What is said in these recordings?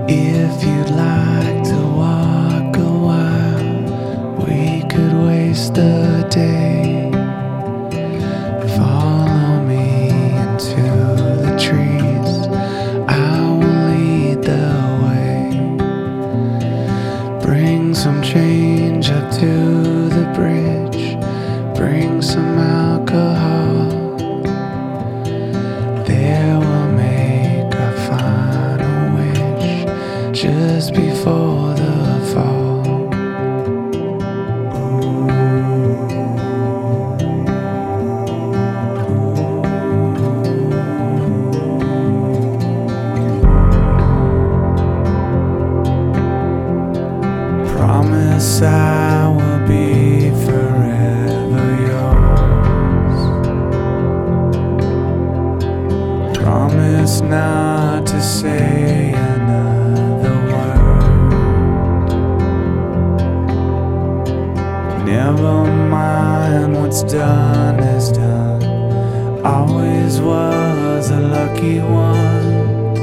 If you'd like to walk a while, we could waste the day. Follow me into the trees, I will lead the way. Bring some change up to the bridge, bring some alcohol. There we'll make our final wish just before the fall. Promise I will be forever yours. Promise not to say another word. Never mind, what's done is done. Always was a lucky one.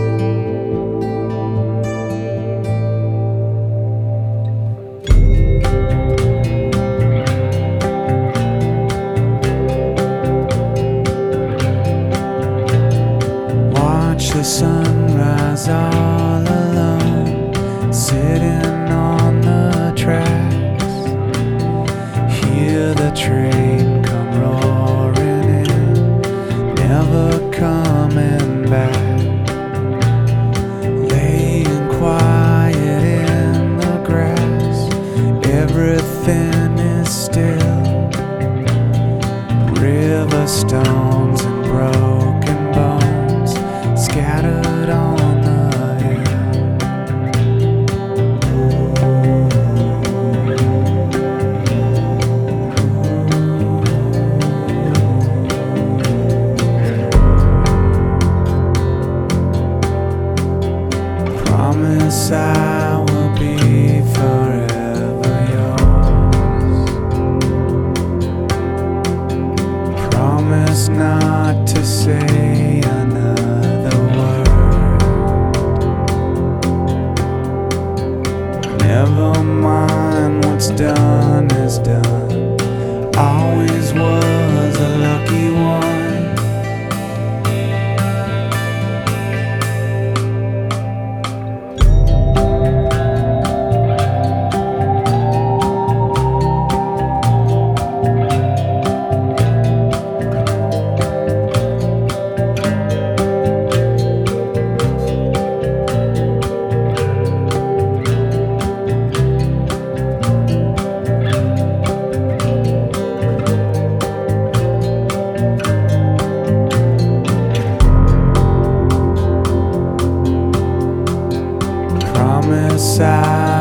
Watch the sunrise all alone, sitting on the tracks. Hear the train come roaring in, never coming back. Laying quiet in the grass, everything is still. River stones and broken bones scattered on the hill. Promise I will be forever yours. Promise not to say another word. Never mind, what's done is done. Always was a lucky one. Promise I